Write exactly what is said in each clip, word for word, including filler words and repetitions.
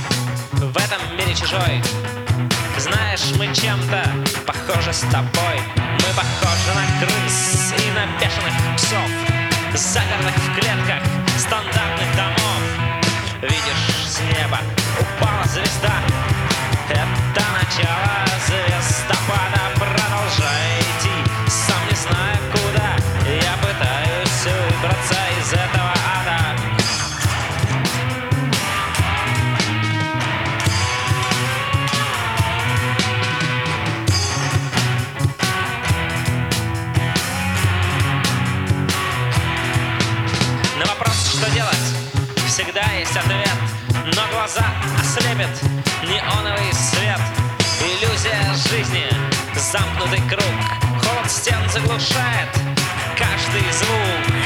в этом мире чужой. Знаешь, мы чем-то похожи с тобой. Мы похожи на крыс и на бешеных псов, загородных в клетках стандартных домов. Видишь, с неба упала звезда. Это начало звездопада. Продолжай идти, сам не зная куда. Я пытаюсь выбраться из этого ада. На вопрос, что делать, всегда есть ответ. Но глаза ослепит неоновый свет. Иллюзия жизни, замкнутый круг. Холод стен заглушает каждый звук.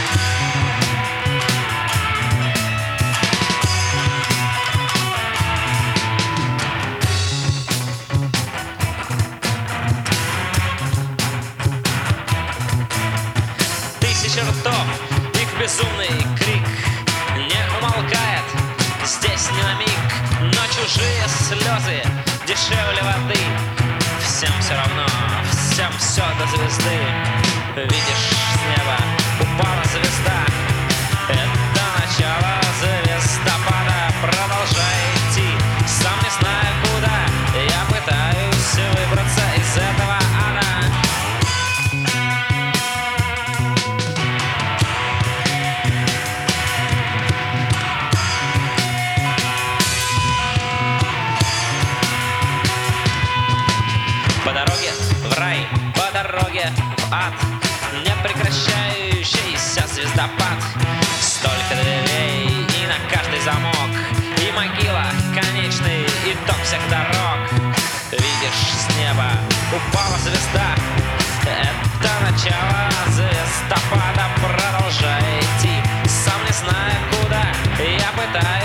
Тысячи ртов, их безумный крик не умолкает здесь ни на миг. Но чужие слезы дешевле воды. Всем все равно, всем все до звезды. Видишь, с неба упала звезда. Это начало звездопада. Продолжай идти, сам не зная куда. Я пытаюсь выбраться из этого ада. По дороге в рай, по дороге в ад, непрекращающийся звездопад. Столько дверей и на каждый замок, и могила, конечный итог всех дорог. Видишь, с неба упала звезда. Это начало звездопада. Продолжай идти, сам не зная куда. Я пытаюсь